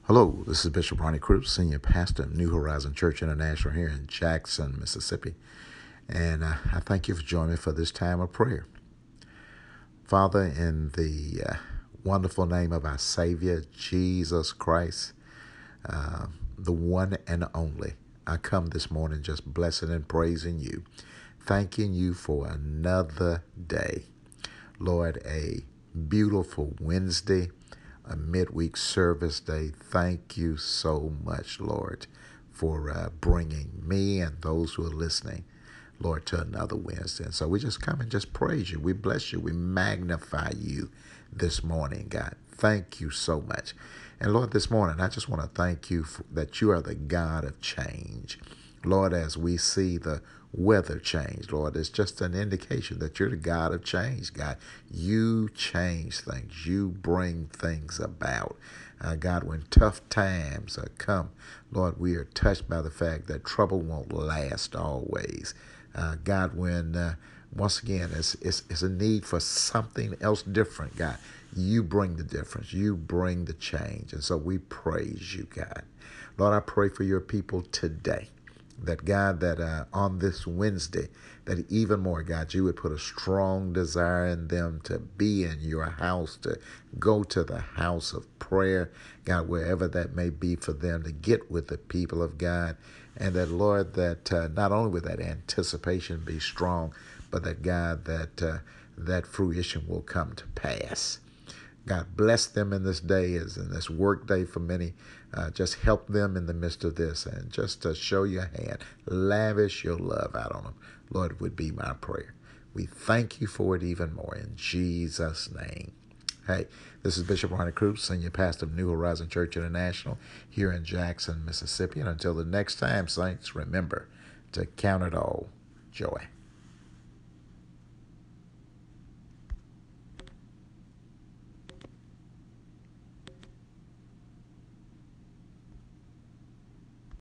Hello, this is Bishop Ronnie Cruz, Senior Pastor of New Horizon Church International here in Jackson, Mississippi. And I thank you for joining me for this time of prayer. Father, in the wonderful name of our Savior, Jesus Christ, the one and only, I come this morning just blessing and praising you, thanking you for another day. Lord, a beautiful Wednesday, a midweek service day. Thank you so much, Lord, for bringing me and those who are listening, Lord, to another Wednesday. And so we just come and just praise you. We bless you. We magnify you this morning, God. Thank you so much. And Lord, this morning, I just want to thank you that you are the God of change. Lord, as we see the weather change, Lord, it's just an indication that you're the God of change, God. You change things. You bring things about. God, when tough times come, Lord, we are touched by the fact that trouble won't last always. God, when once again, it's a need for something else different, God. You bring the difference. You bring the change. And so we praise you, God. Lord, I pray for your people today. That God, that on this Wednesday, that even more, God, you would put a strong desire in them to be in your house, to go to the house of prayer, God, wherever that may be for them, to get with the people of God. And that, Lord, that not only would that anticipation be strong, but that, God, that fruition will come to pass. God, bless them in this day, as in this work day for many. Just help them in the midst of this, and just to show your hand, lavish your love out on them. Lord, would be my prayer. We thank you for it even more in Jesus' name. Hey, this is Bishop Ronnie Cruz, Senior Pastor of New Horizon Church International here in Jackson, Mississippi. And until the next time, saints, remember to count it all joy.